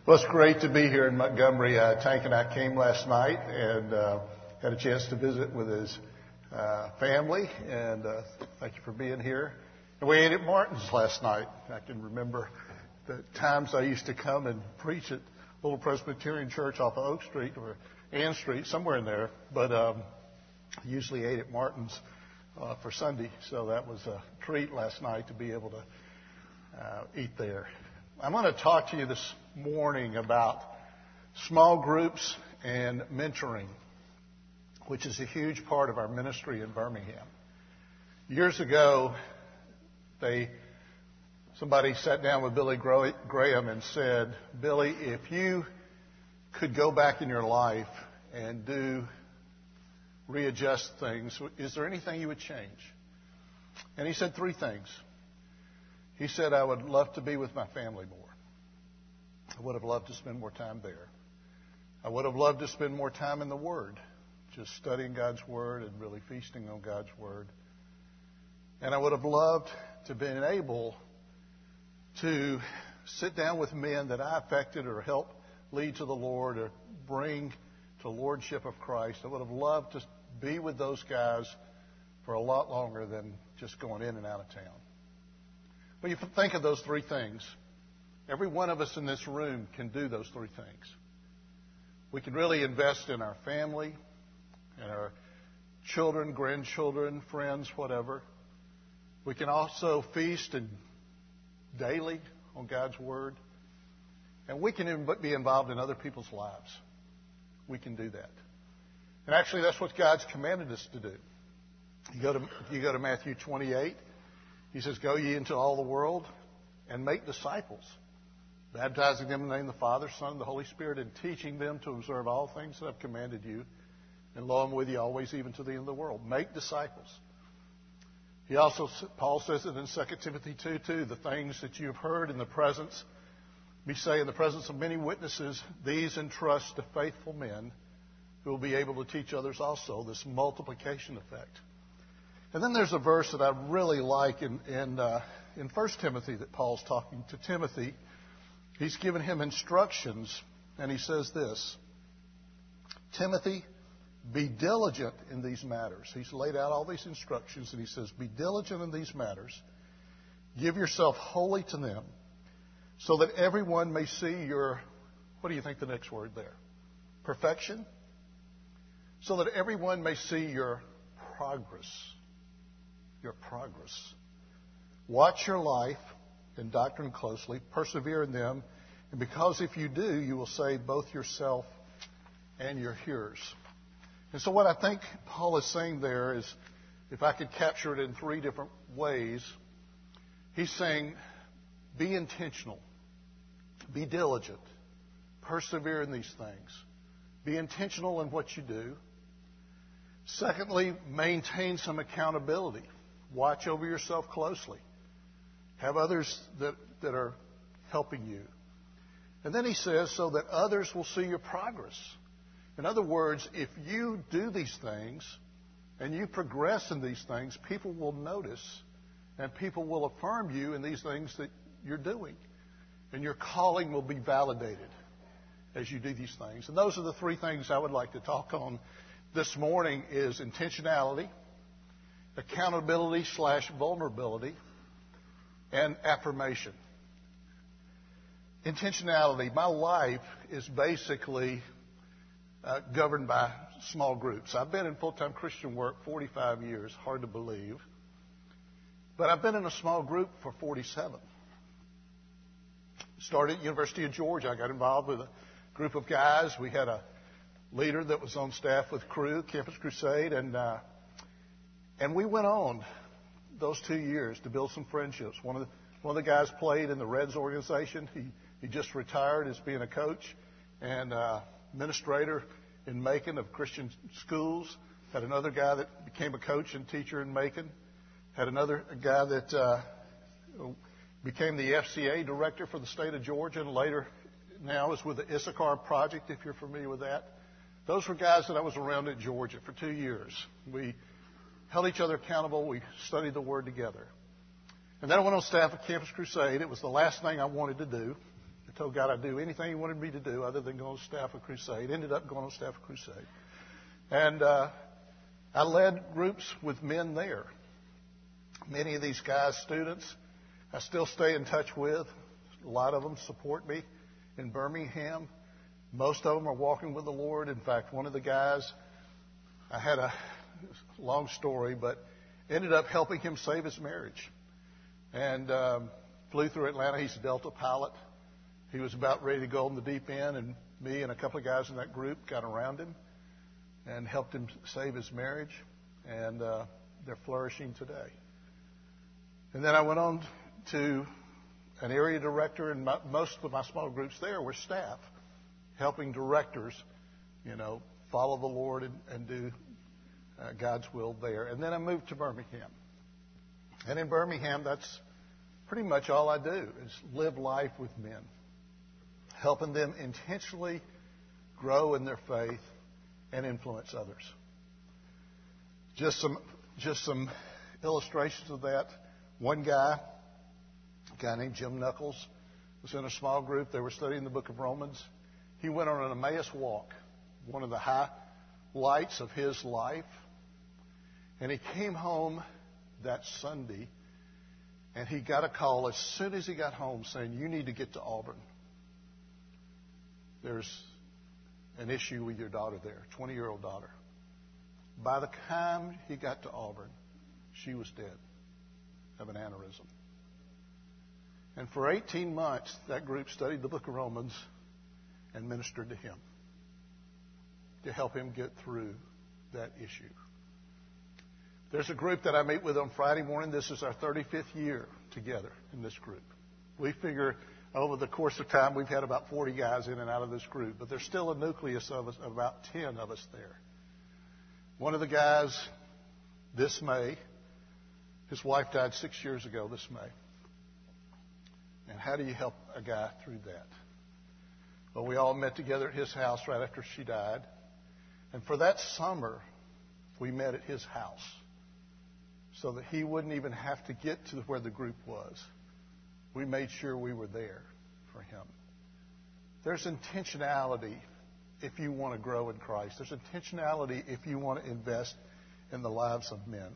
Well, it's great to be here in Montgomery. Tank and I came last night and had a chance to visit with his family. And thank you for being here. And we ate at Martin's last night. I can remember the times I used to come and preach at Little Presbyterian Church off of Oak Street or Ann Street, somewhere in there. But usually ate at Martin's for Sunday. So that was a treat last night to be able to eat there. I'm going to talk to you this morning about small groups and mentoring, which is a huge part of our ministry in Birmingham. Years ago, somebody sat down with Billy Graham and said, "Billy, if you could go back in your life and readjust things, is there anything you would change?" And he said three things. He said, "I would love to be with my family more. I would have loved to spend more time there. I would have loved to spend more time in the Word, just studying God's Word and really feasting on God's Word. And I would have loved to have been able to sit down with men that I affected or helped lead to the Lord or bring to the Lordship of Christ. I would have loved to be with those guys for a lot longer than just going in and out of town." When you think of those three things, every one of us in this room can do those three things. We can really invest in our family, in our children, grandchildren, friends, whatever. We can also feast daily on God's Word. And we can be involved in other people's lives. We can do that. And actually, that's what God's commanded us to do. You go to Matthew 28. He says, "Go ye into all the world and make disciples, baptizing them in the name of the Father, Son, and the Holy Spirit, and teaching them to observe all things that I've commanded you. And lo, I'm with you always, even to the end of the world." Make disciples. Paul says it in 2 Timothy 2:2, "The things that you have heard in the presence, we say in the presence of many witnesses, these entrust to faithful men who will be able to teach others also," this multiplication effect. And then there's a verse that I really like in 1 Timothy that Paul's talking to Timothy. He's given him instructions, and he says this, "Timothy, be diligent in these matters." He's laid out all these instructions, and he says, "Be diligent in these matters. Give yourself wholly to them, so that everyone may see your," what do you think the next word there? Perfection? "So that everyone may see your progress." Your progress. Watch your life and doctrine closely. Persevere in them. And because if you do, you will save both yourself and your hearers. And so what I think Paul is saying there is, if I could capture it in three different ways, he's saying, be intentional. Be diligent. Persevere in these things. Be intentional in what you do. Secondly, maintain some accountability. Watch over yourself closely. Have others that are helping you. And then he says, so that others will see your progress. In other words, if you do these things and you progress in these things, people will notice and people will affirm you in these things that you're doing. And your calling will be validated as you do these things. And those are the three things I would like to talk on this morning: is intentionality, accountability/vulnerability, and affirmation. Intentionality. My life is basically governed by small groups. I've been in full-time Christian work 45 years, hard to believe. But I've been in a small group for 47. Started at University of Georgia. I got involved with a group of guys. We had a leader that was on staff with Cru, Campus Crusade, and we went on those 2 years to build some friendships. One of the guys played in the Reds organization. He just retired as being a coach and administrator in Macon of Christian schools. Had another guy that became a coach and teacher in Macon. Had another guy that became the FCA director for the state of Georgia, and later now is with the Issachar Project, if you're familiar with that. Those were guys that I was around at Georgia for 2 years. We held each other accountable. We studied the Word together. And then I went on staff at Campus Crusade. It was the last thing I wanted to do. told God I'd do anything He wanted me to do other than go on staff of crusade. Ended up going on staff of crusade. And I led groups with men there. Many of these guys, students, I still stay in touch with. A lot of them support me in Birmingham. Most of them are walking with the Lord. In fact, one of the guys, I had a long story, but ended up helping him save his marriage. And flew through Atlanta. He's a Delta pilot. He was about ready to go in the deep end, and me and a couple of guys in that group got around him and helped him save his marriage. And they're flourishing today. And then I went on to an area director, and most of my small groups there were staff, helping directors, follow the Lord and do God's will there. And then I moved to Birmingham. And in Birmingham, that's pretty much all I do, is live life with men, helping them intentionally grow in their faith and influence others. Just some illustrations of that. One guy, a guy named Jim Knuckles, was in a small group. They were studying the book of Romans. He went on an Emmaus walk, one of the highlights of his life. And he came home that Sunday, and he got a call as soon as he got home saying, "You need to get to Auburn. There's an issue with your daughter there, 20-year-old daughter." By the time he got to Auburn, she was dead of an aneurysm. And for 18 months, that group studied the book of Romans and ministered to him to help him get through that issue. There's a group that I meet with on Friday morning. This is our 35th year together in this group. We figure over the course of time, we've had about 40 guys in and out of this group, but there's still a nucleus of us, about 10 of us there. One of the guys, this May, his wife died 6 years ago this May. And how do you help a guy through that? Well, we all met together at his house right after she died. And for that summer, we met at his house so that he wouldn't even have to get to where the group was. We made sure we were there for him. There's intentionality if you want to grow in Christ. There's intentionality if you want to invest in the lives of men.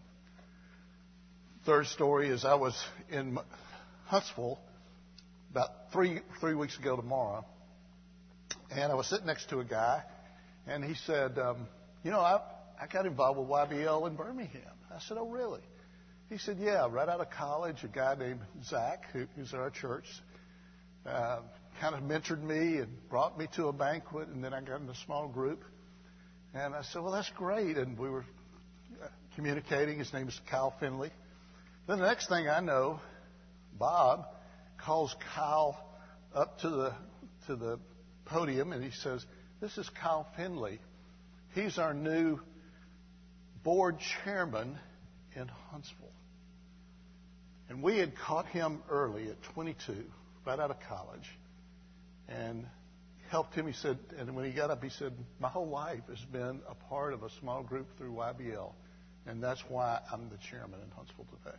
Third story is I was in Huntsville about three weeks ago tomorrow, and I was sitting next to a guy, and he said, I got involved with YBL in Birmingham. I said, "Oh, really?" He said, "Yeah, right out of college, a guy named Zach, who's at our church, kind of mentored me and brought me to a banquet, and then I got in a small group." And I said, "Well, that's great." And we were communicating. His name is Kyle Finley. Then the next thing I know, Bob calls Kyle up to the podium, and he says, "This is Kyle Finley. He's our new board chairman in Huntsville." And we had caught him early at 22, right out of college, and helped him. He said, and when he got up, he said, "My whole life has been a part of a small group through YBL, and that's why I'm the chairman in Huntsville today."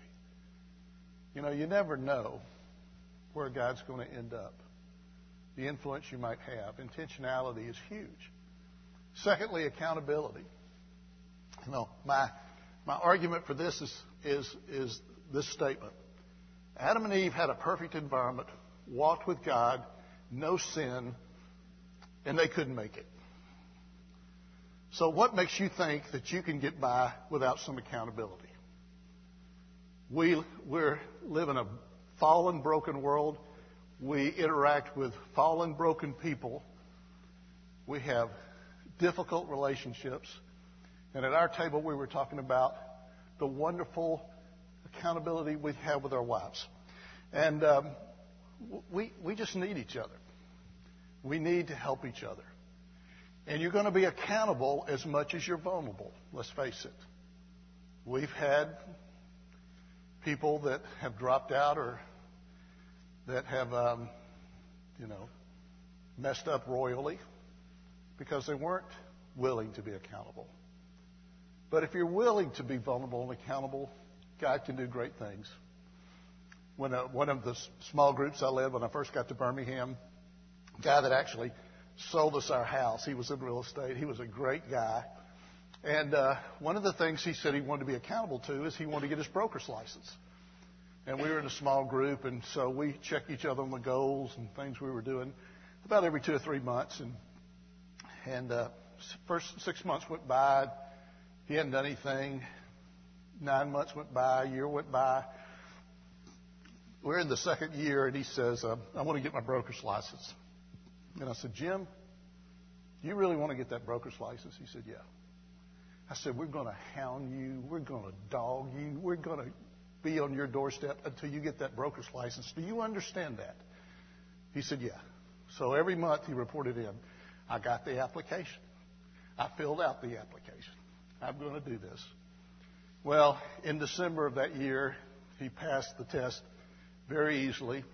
You never know where God's going to end up, the influence you might have. Intentionality is huge. Secondly, accountability. My argument for this is this statement. Adam and Eve had a perfect environment, walked with God, no sin, and they couldn't make it. So what makes you think that you can get by without some accountability? We live in a fallen, broken world. We interact with fallen, broken people. We have difficult relationships. And at our table, we were talking about the wonderful accountability we have with our wives. And we just need each other. We need to help each other. And you're going to be accountable as much as you're vulnerable. Let's face it. We've had people that have dropped out or that have, messed up royally because they weren't willing to be accountable. But if you're willing to be vulnerable and accountable, God can do great things. When one of the small groups I led when I first got to Birmingham, guy that actually sold us our house. He was in real estate. He was a great guy. And one of the things he said he wanted to be accountable to is he wanted to get his broker's license. And we were in a small group, and so we checked each other on the goals and things we were doing about every 2 or 3 months. And first 6 months went by. He hadn't done anything. 9 months went by. A year went by. We're in the second year, and he says, I want to get my broker's license. And I said, Jim, do you really want to get that broker's license? He said, yeah. I said, we're going to hound you. We're going to dog you. We're going to be on your doorstep until you get that broker's license. Do you understand that? He said, yeah. So every month he reported in, I got the application. I filled out the application. I'm going to do this. Well, in December of that year, he passed the test very easily.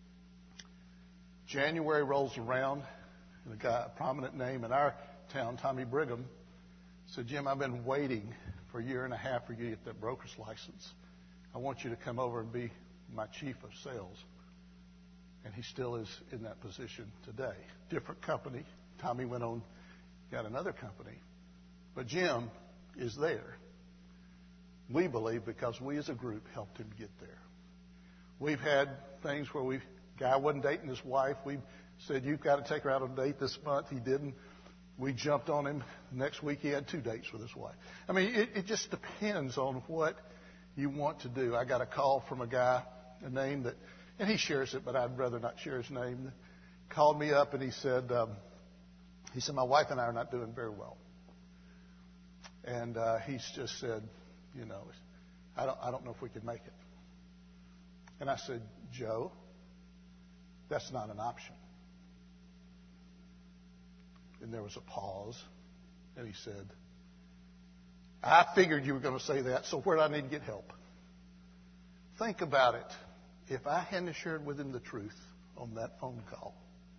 January rolls around, and a prominent name in our town, Tommy Brigham, said, Jim, I've been waiting for a year and a half for you to get that broker's license. I want you to come over and be my chief of sales. And he still is in that position today. Different company. Tommy went on, got another company. But Jim is there. We believe because we as a group helped him get there. We've had things where guy wasn't dating his wife. We said, you've got to take her out on a date this month. He didn't. We jumped on him. Next week he had 2 dates with his wife. I mean, it just depends on what you want to do. I got a call from a guy, a name that, and he shares it, but I'd rather not share his name. Called me up and he said, my wife and I are not doing very well. And he's just said, I don't know if we can make it. And I said, Joe, that's not an option. And there was a pause. And he said, I figured you were going to say that, so where do I need to get help? Think about it. If I hadn't shared with him the truth on that phone call,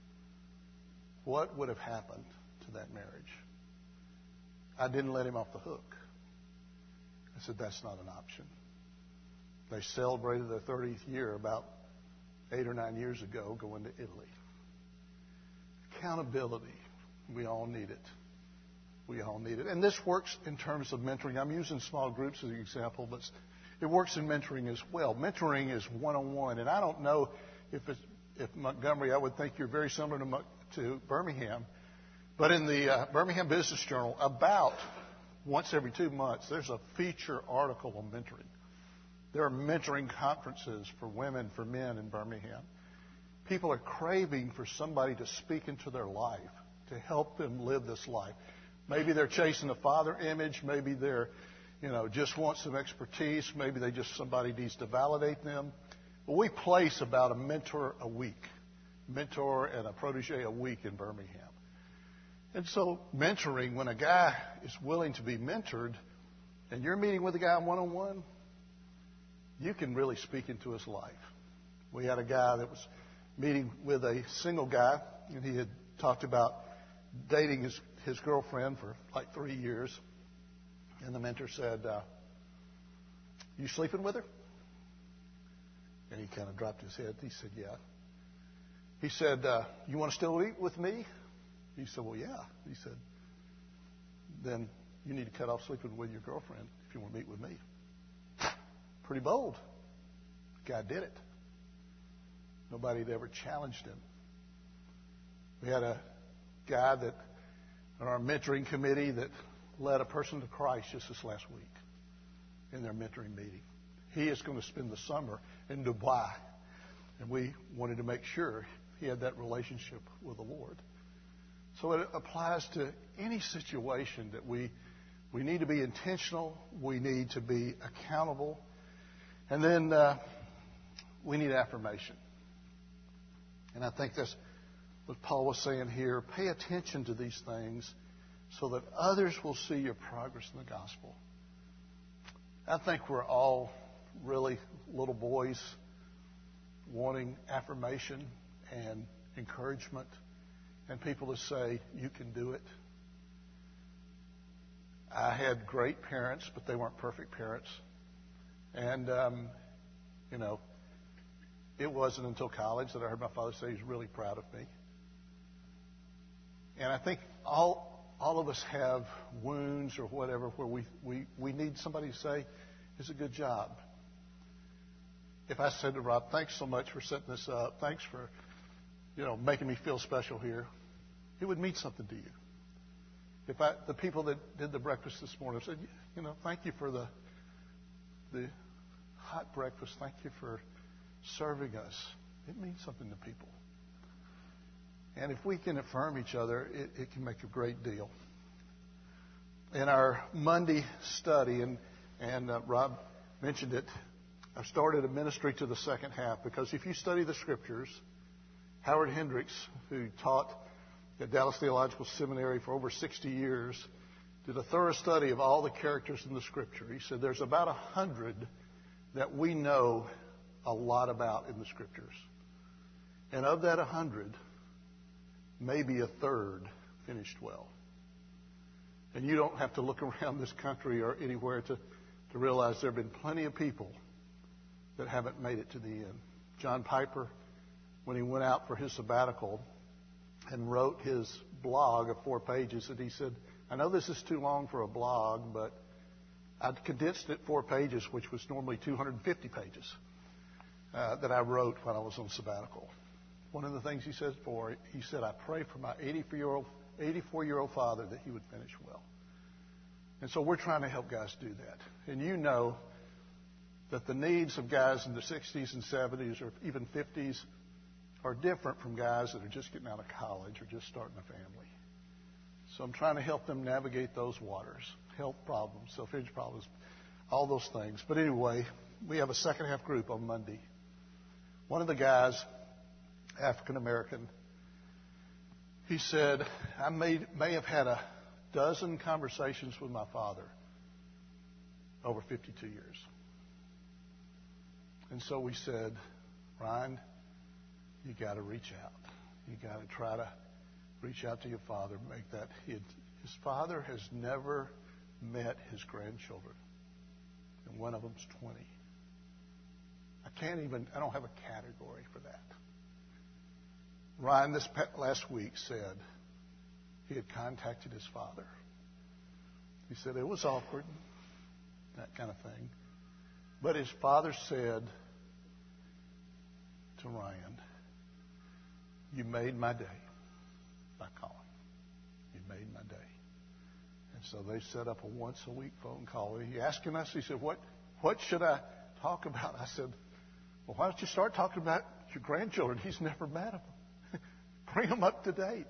what would have happened to that marriage? I didn't let him off the hook. I said, that's not an option. They celebrated their 30th year about 8 or 9 years ago going to Italy. Accountability. We all need it. We all need it. And this works in terms of mentoring. I'm using small groups as an example, but it works in mentoring as well. Mentoring is one-on-one. And I don't know if Montgomery, I would think you're very similar to Birmingham. But in the Birmingham Business Journal, about once every 2 months, there's a feature article on mentoring. There are mentoring conferences for women, for men in Birmingham. People are craving for somebody to speak into their life, to help them live this life. Maybe they're chasing a father image. Maybe they're, just want some expertise. Maybe somebody needs to validate them. But we place about a mentor a week, mentor and a protege a week in Birmingham. And so mentoring, when a guy is willing to be mentored and you're meeting with a guy one-on-one, you can really speak into his life. We had a guy that was meeting with a single guy, and he had talked about dating his girlfriend for like 3 years. And the mentor said, you sleeping with her? And he kind of dropped his head. He said, yeah. He said, you want to still meet with me? He said, well, yeah. He said, then you need to cut off sleeping with your girlfriend if you want to meet with me. Pretty bold. The guy did it. Nobody had ever challenged him. We had a guy that on our mentoring committee that led a person to Christ just this last week in their mentoring meeting. He is going to spend the summer in Dubai. And we wanted to make sure he had that relationship with the Lord. So it applies to any situation that we need to be intentional. We need to be accountable. And then we need affirmation. And I think that's what Paul was saying here. Pay attention to these things so that others will see your progress in the gospel. I think we're all really little boys wanting affirmation and encouragement and people to say, you can do it. I had great parents, but they weren't perfect parents. And, it wasn't until college that I heard my father say he's really proud of me. And I think all of us have wounds or whatever where we need somebody to say, it's a good job. If I said to Rob, thanks so much for setting this up, thanks for, making me feel special here, it would mean something to you. If the people that did the breakfast this morning said, thank you for the hot breakfast, thank you for serving us, it means something to people. And if we can affirm each other, it can make a great deal. In our Monday study, and Rob mentioned it, I've started a ministry to the second half, because if you study the Scriptures, Howard Hendricks, who taught at Dallas Theological Seminary for over 60 years, did a thorough study of all the characters in the Scripture. He said there's about 100 that we know a lot about in the Scriptures. And of that 100, maybe a third finished well. And you don't have to look around this country or anywhere to realize there have been plenty of people that haven't made it to the end. John Piper, when he went out for his sabbatical and wrote his blog of 4 pages, and he said, I know this is too long for a blog, but I'd condensed it 4 pages, which was normally 250 pages, that I wrote when I was on sabbatical. One of the things he said, I pray for my 84-year-old father that he would finish well. And so we're trying to help guys do that. And you know that the needs of guys in their 60s and 70s or even 50s are different from guys that are just getting out of college or just starting a family. So I'm trying to help them navigate those waters, health problems, self-image problems, all those things. But anyway, we have a second half group on Monday. One of the guys, African American, he said, I may have had a dozen conversations with my father over 52 years. And so we said, Ryan, you got to reach out. You got to try to reach out to your father, make that. His father has never met his grandchildren, and one of them's 20. I don't have a category for that. Ryan, this last week, said he had contacted his father. He said it was awkward, that kind of thing. But his father said to Ryan, you made my day by calling. You made my day. And so they set up a once-a-week phone call. He asking us, he said, what should I talk about? I said, well, why don't you start talking about your grandchildren? He's never met them. Bring them up to date.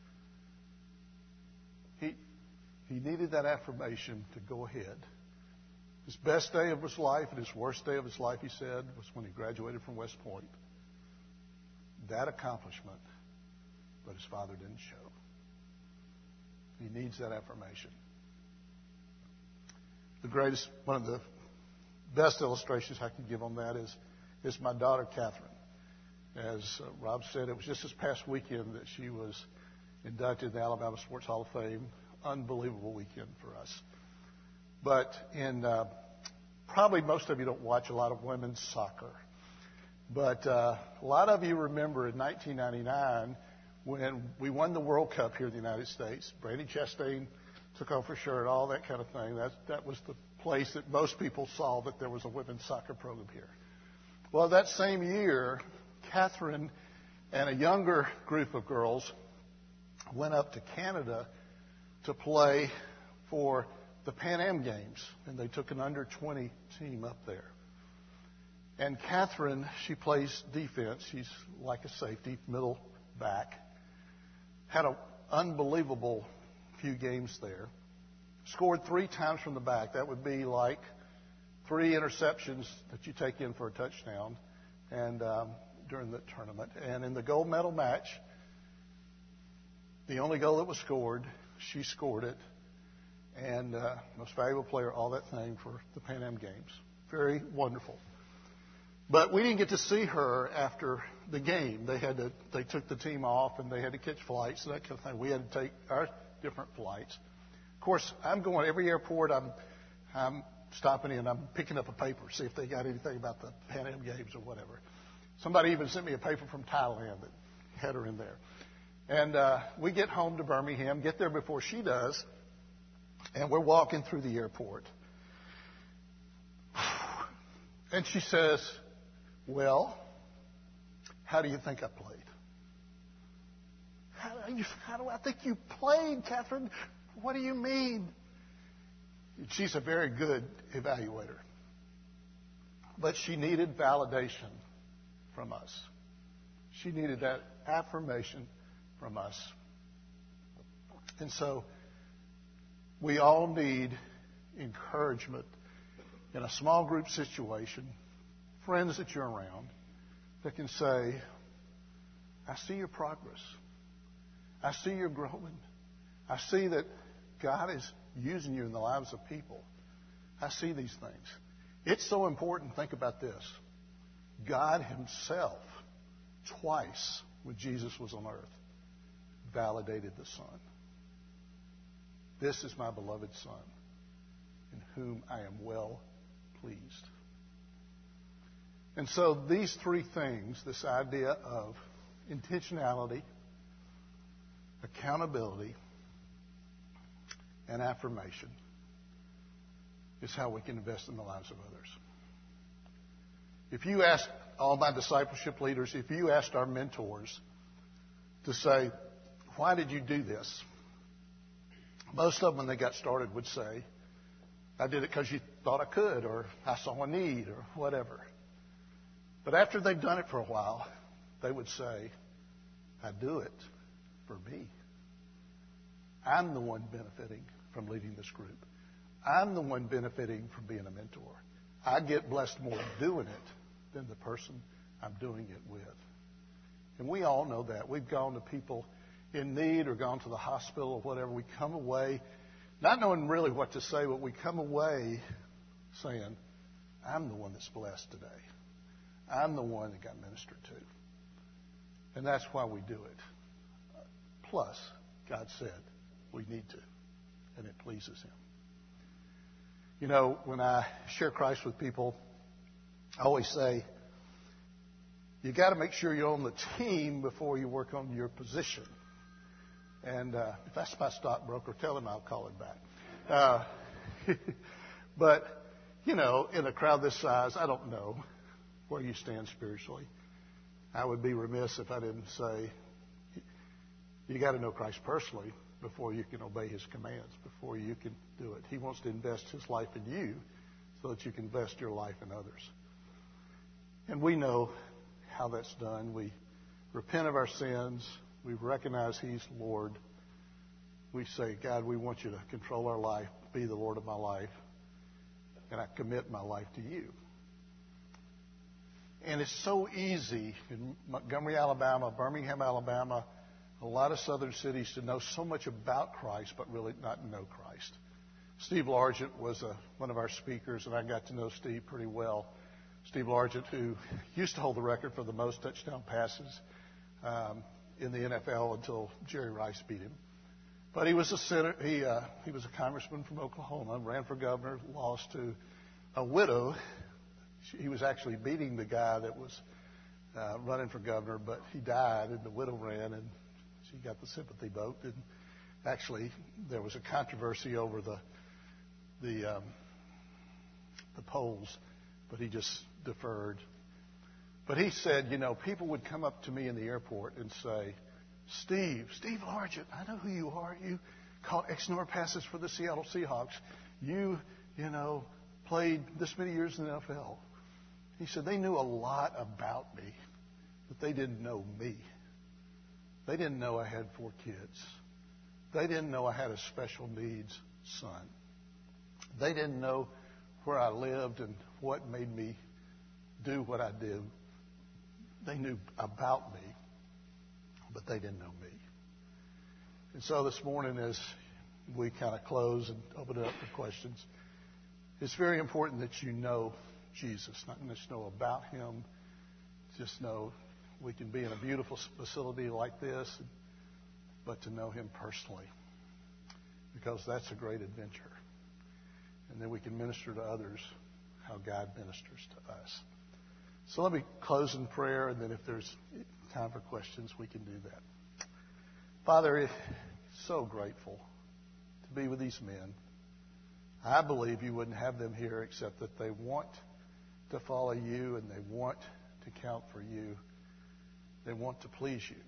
He needed that affirmation to go ahead. His best day of his life and his worst day of his life, he said, was when he graduated from West Point. That accomplishment, but his father didn't show. He needs that affirmation. One of the best illustrations I can give on that is my daughter, Catherine. As Rob said, it was just this past weekend that she was inducted in the Alabama Sports Hall of Fame. Unbelievable weekend for us. But probably most of you don't watch a lot of women's soccer. But a lot of you remember in 1999 when we won the World Cup here in the United States. Brandi Chastain took off her shirt, all that kind of thing. That was the place that most people saw that there was a women's soccer program here. Well, that same year, Catherine and a younger group of girls went up to Canada to play for the Pan Am Games, and they took an under-20 team up there. And Catherine, she plays defense. She's like a safety, middle back. Had an unbelievable few games there. Scored 3 times from the back. That would be like 3 interceptions that you take in for a touchdown and during the tournament. And in the gold medal match, the only goal that was scored, she scored it. And most valuable player, all that thing for the Pan Am Games. Very wonderful. But we didn't get to see her after the game. They took the team off and they had to catch flights and that kind of thing. We had to take our different flights. Of course, I'm going every airport. I'm stopping in. I'm picking up a paper, see if they got anything about the Pan Am Games or whatever. Somebody even sent me a paper from Thailand that had her in there. And we get home to Birmingham, get there before she does, and we're walking through the airport. And she says, well, how do you think I played? How do I think you played, Catherine? What do you mean? She's a very good evaluator. But she needed validation from us. She needed that affirmation from us. And so we all need encouragement in a small group situation, friends that you're around that can say, I see your progress. I see you're growing. I see that God is using you in the lives of people. I see these things. It's so important. Think about this. God himself, twice when Jesus was on earth, validated the Son. This is my beloved Son, in whom I am well pleased. And so these three things, this idea of intentionality, accountability, and affirmation, is how we can invest in the lives of others. If you ask all my discipleship leaders, if you asked our mentors to say, why did you do this? Most of them, when they got started, would say, I did it because you thought I could, or I saw a need, or whatever. But after they've done it for a while, they would say, I do it for me. I'm the one benefiting from leading this group. I'm the one benefiting from being a mentor. I get blessed more doing it than the person I'm doing it with. And we all know that. We've gone to people in need or gone to the hospital or whatever. We come away not knowing really what to say, but we come away saying, I'm the one that's blessed today. I'm the one that got ministered to. And that's why we do it. Plus, God said we need to, and it pleases him. You know, when I share Christ with people, I always say, you got to make sure you're on the team before you work on your position. And if that's my stockbroker, tell him I'll call him back. But, you know, in a crowd this size, I don't know where you stand spiritually. I would be remiss if I didn't say, you got to know Christ personally before you can obey his commands, before you can do it. He wants to invest his life in you so that you can invest your life in others. And we know how that's done. We repent of our sins. We recognize he's Lord. We say, God, we want you to control our life, be the Lord of my life, and I commit my life to you. And it's so easy in Montgomery, Alabama, Birmingham, Alabama, a lot of southern cities to know so much about Christ, but really not know Christ. Steve Largent was one of our speakers, and I got to know Steve pretty well. Steve Largent, who used to hold the record for the most touchdown passes in the NFL until Jerry Rice beat him. But he was a senator. He was a congressman from Oklahoma, ran for governor, lost to a widow. He was actually beating the guy that was running for governor, but he died, and the widow ran, and she got the sympathy vote. And actually, there was a controversy over the polls, but he just deferred. But he said, you know, people would come up to me in the airport and say, Steve Largent, I know who you are. You caught X number of passes for the Seattle Seahawks. You played this many years in the NFL. He said they knew a lot about me, but they didn't know me. They didn't know I had 4 kids. They didn't know I had a special needs son. They didn't know where I lived and what made me do what I do. They knew about me, but they didn't know me. And so this morning, as we kind of close and open it up for questions, it's very important that you know Jesus, not just know about him, just know we can be in a beautiful facility like this, but to know him personally, because that's a great adventure. And then we can minister to others how God ministers to us. So let me close in prayer, and then if there's time for questions, we can do that. Father, so grateful to be with these men. I believe you wouldn't have them here except that they want to follow you and they want to count for you. They want to please you.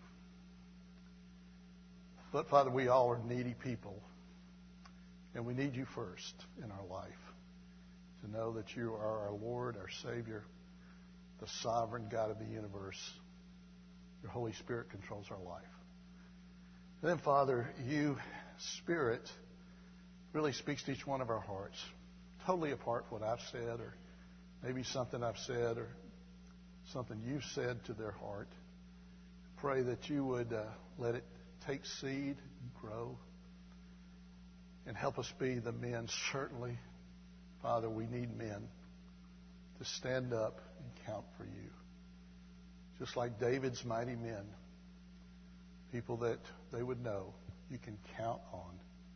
But, Father, we all are needy people, and we need you first in our life to know that you are our Lord, our Savior, the sovereign God of the universe. Your Holy Spirit controls our life. And then, Father, you, Spirit, really speaks to each one of our hearts, totally apart from what I've said or maybe something I've said or something you've said to their heart. Pray that you would let it take seed and grow and help us be the men. Certainly, Father, we need men to stand up and count for you. Just like David's mighty men, people that they would know you can count on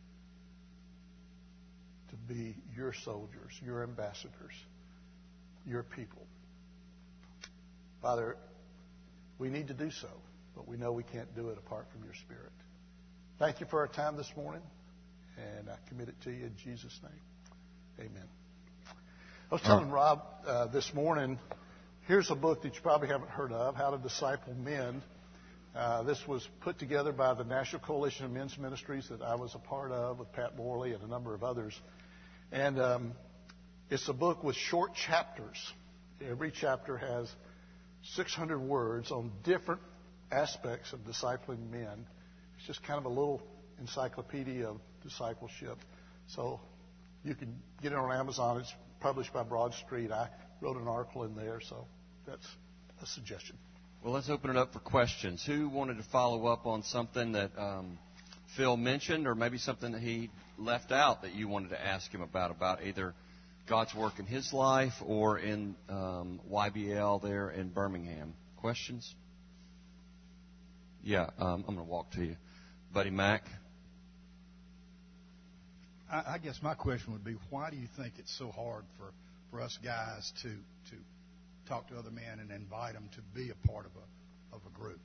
to be your soldiers, your ambassadors, your people. Father, we need to do so, but we know we can't do it apart from your Spirit. Thank you for our time this morning, and I commit it to you in Jesus' name. Amen. I was telling Rob this morning, here's a book that you probably haven't heard of, How to Disciple Men. This was put together by the National Coalition of Men's Ministries that I was a part of with Pat Morley and a number of others. And it's a book with short chapters. Every chapter has 600 words on different aspects of discipling men. It's just kind of a little encyclopedia of discipleship. So you can get it on Amazon. It's published by Broad Street. I wrote an article in there, so that's a suggestion. Well, let's open it up for questions. Who wanted to follow up on something that Phil mentioned, or maybe something that he left out that you wanted to ask him about either God's work in his life or in YBL there in Birmingham? Questions? Yeah, I'm going to walk to you. Buddy Mac? I guess my question would be, why do you think it's so hard for us guys to talk to other men and invite them to be a part of a group?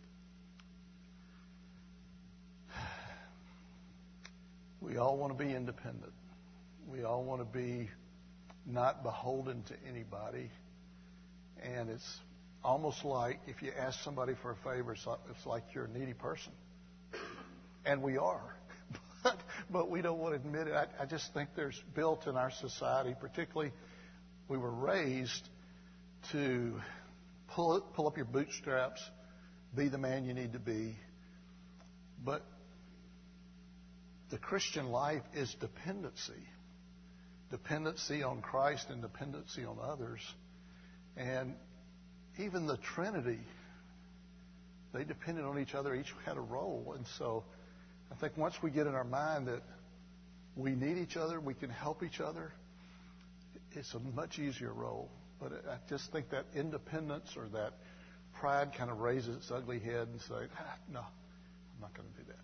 We all want to be independent. We all want to be not beholden to anybody. And it's almost like if you ask somebody for a favor, it's like you're a needy person. And we are. But we don't want to admit it. I just think there's built in our society, particularly we were raised to pull up your bootstraps, be the man you need to be. But the Christian life is dependency. Dependency on Christ and dependency on others. And even the Trinity, they depended on each other. Each had a role. And so I think once we get in our mind that we need each other, we can help each other, it's a much easier role. But I just think that independence or that pride kind of raises its ugly head and say, no, I'm not going to do that.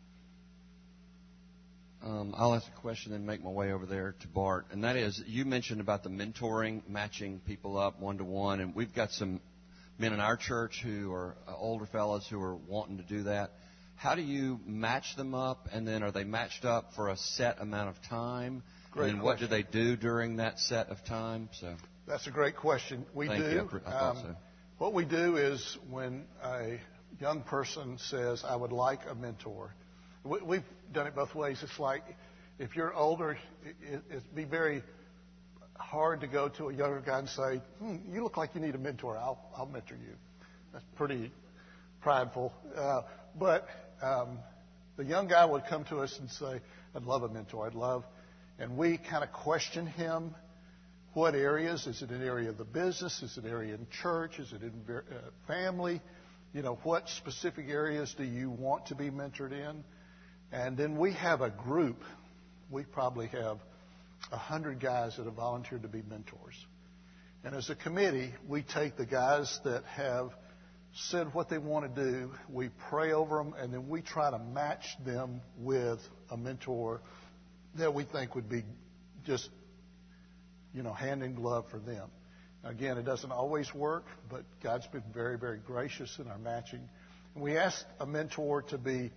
I'll ask a question and make my way over there to Bart. And that is, you mentioned about the mentoring, matching people up one-to-one. And we've got some men in our church who are older fellows who are wanting to do that. How do you match them up? And then are they matched up for a set amount of time? Great and then question. What do they do during that set of time? So that's a great question. Thank you. I thought so. What we do is when a young person says, I would like a mentor, we've done it both ways. It's like if you're older, it'd be very hard to go to a younger guy and say, you look like you need a mentor. I'll mentor you. That's pretty prideful. But the young guy would come to us and say, I'd love a mentor. And we kind of question him. What areas? Is it an area of the business? Is it an area in church? Is it in family? What specific areas do you want to be mentored in? And then we have a group. We probably have 100 guys that have volunteered to be mentors. And as a committee, we take the guys that have said what they want to do, we pray over them, and then we try to match them with a mentor that we think would be just, hand in glove for them. Again, it doesn't always work, but God's been very, very gracious in our matching. And we ask a mentor to be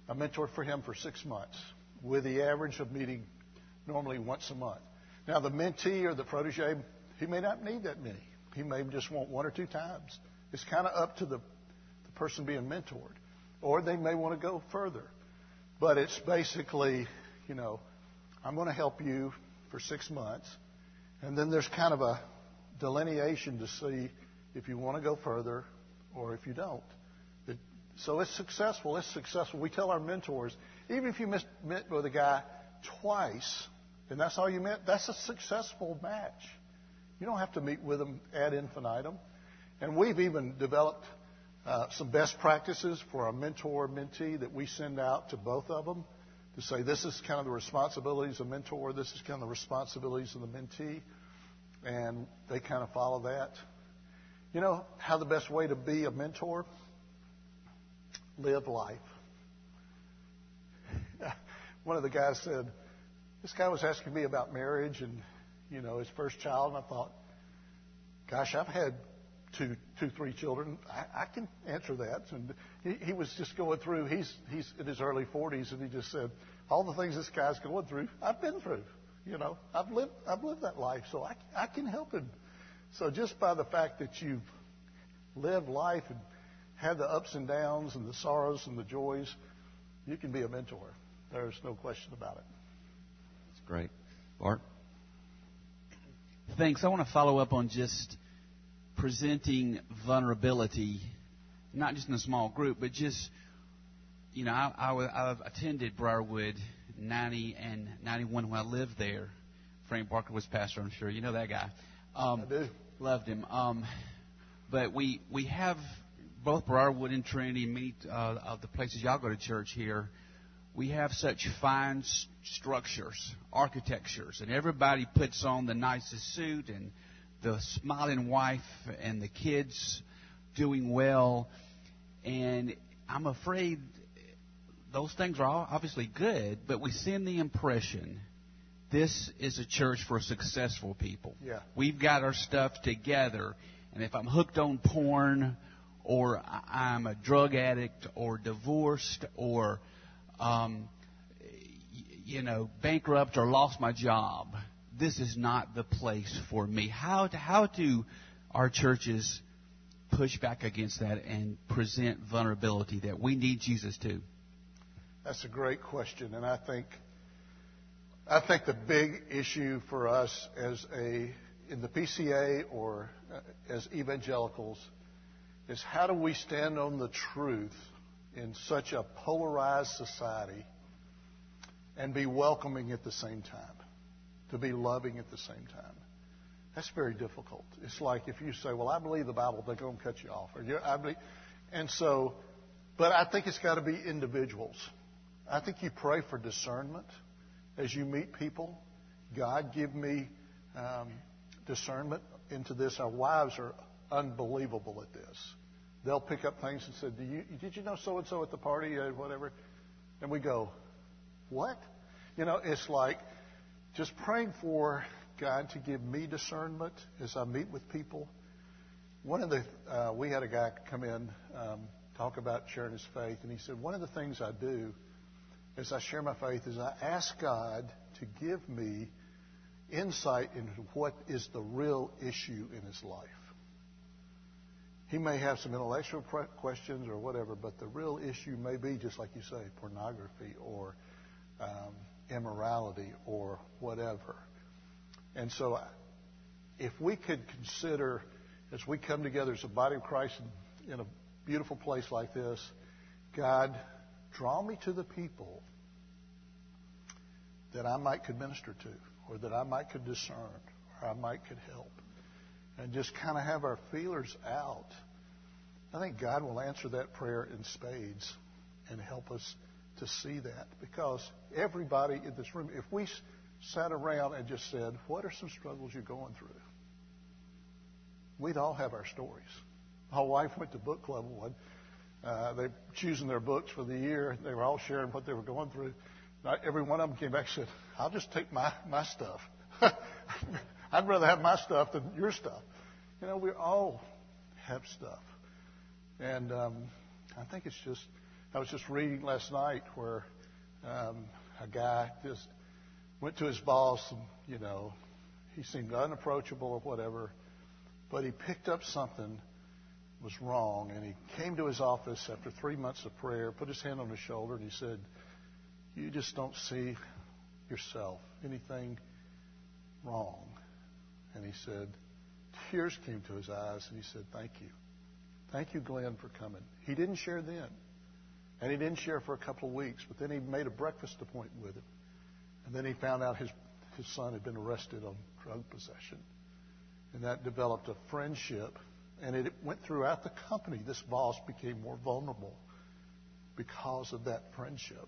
I mentored for him for 6 months with the average of meeting normally once a month. Now, the mentee or the protege, he may not need that many. He may just want 1 or 2 times. It's kind of up to the person being mentored. Or they may want to go further. But it's basically, I'm going to help you for 6 months. And then there's kind of a delineation to see if you want to go further or if you don't. So it's successful. It's successful. We tell our mentors, even if you met with a guy twice, and that's all you met, that's a successful match. You don't have to meet with them ad infinitum. And we've even developed some best practices for our mentor-mentee that we send out to both of them to say this is kind of the responsibilities of the mentor, this is kind of the responsibilities of the mentee, and they kind of follow that. You know how the best way to be a mentor? Live life. One of the guys said, this guy was asking me about marriage and, his first child, and I thought, gosh, I've had two, 3 children. I can answer that. And he was just going through, he's in his early 40s, and he just said, all the things this guy's going through, I've been through. I've lived that life, so I can help him. So just by the fact that you've lived life and had the ups and downs and the sorrows and the joys, you can be a mentor. There's no question about it. That's great. Bart? Thanks. I want to follow up on just presenting vulnerability, not just in a small group, but just, I've attended Briarwood 90 and 91 when I lived there. Frank Barker was pastor, I'm sure. You know that guy. I do. Loved him. But we have both Briarwood and Trinity, many of the places y'all go to church here, we have such fine structures, architectures, and everybody puts on the nicest suit and the smiling wife and the kids doing well. And I'm afraid those things are all obviously good, but we send the impression this is a church for successful people. Yeah. We've got our stuff together, and if I'm hooked on porn or I'm a drug addict or divorced or bankrupt or lost my job, this is not the place for me. How do our churches push back against that and present vulnerability that we need Jesus too? That's a great question, and I think the big issue for us in the PCA or as evangelicals is how do we stand on the truth in such a polarized society and be welcoming at the same time, to be loving at the same time. That's very difficult. It's like if you say, well, I believe the Bible, they're going to cut you off. But I think it's got to be individuals. I think you pray for discernment as you meet people. God, give me discernment into this. Our wives are unbelievable at this. They'll pick up things and say, did you know so-and-so at the party, whatever? And we go, what? It's like just praying for God to give me discernment as I meet with people. We had a guy come in, talk about sharing his faith, and he said, one of the things I do as I share my faith is I ask God to give me insight into what is the real issue in his life. He may have some intellectual questions or whatever, but the real issue may be, just like you say, pornography or immorality or whatever. And so if we could consider, as we come together as a body of Christ in a beautiful place like this, God, draw me to the people that I might could minister to, or that I might could discern, or I might could help, and just kind of have our feelers out. I think God will answer that prayer in spades and help us to see that. Because everybody in this room, if we sat around and just said, what are some struggles you're going through? We'd all have our stories. My wife went to book club one. They were choosing their books for the year. They were all sharing what they were going through. Every one of them came back and said, I'll just take my stuff. I'd rather have my stuff than your stuff. We all have stuff. And I think it's just, I was just reading last night where a guy just went to his boss and, he seemed unapproachable or whatever, but he picked up something was wrong, and he came to his office after 3 months of prayer, put his hand on his shoulder, and he said, "You just don't see yourself anything wrong." And he said, tears came to his eyes, and he said, "Thank you. Thank you, Glenn, for coming." He didn't share then, and he didn't share for a couple of weeks, but then he made a breakfast appointment with him, and then he found out his son had been arrested on drug possession, and that developed a friendship. And it went throughout the company. This boss became more vulnerable because of that friendship.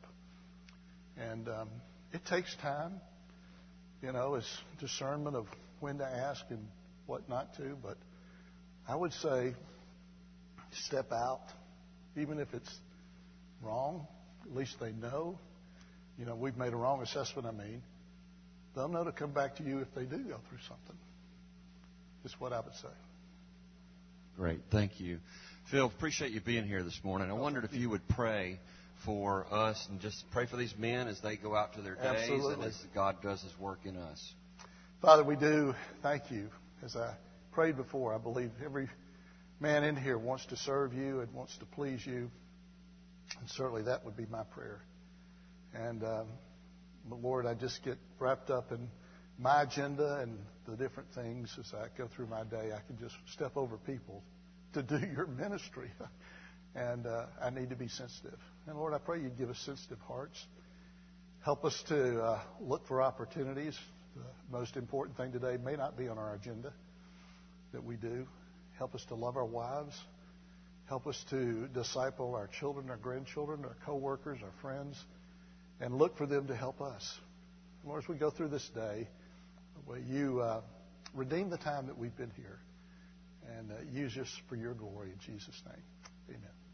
And it takes time, it's discernment of when to ask and what not to. But I would say step out, even if it's wrong. At least they know. We've made a wrong assessment, They'll know to come back to you if they do go through something. Is what I would say. Great. Thank you. Phil, appreciate you being here this morning. I wondered if you would pray for us and just pray for these men as they go out to their days. Absolutely. And as God does His work in us. Father, we do thank you. As I prayed before, I believe every man in here wants to serve you and wants to please you. And certainly that would be my prayer. And, Lord, I just get wrapped up in my agenda and the different things as I go through my day. I can just step over people to do your ministry. And I need to be sensitive. And Lord, I pray you'd give us sensitive hearts. Help us to look for opportunities. The most important thing today may not be on our agenda that we do. Help us to love our wives. Help us to disciple our children, our grandchildren, our coworkers, our friends, and look for them to help us. Lord, as we go through this day, will you redeem the time that we've been here and use us for your glory in Jesus' name. Amen.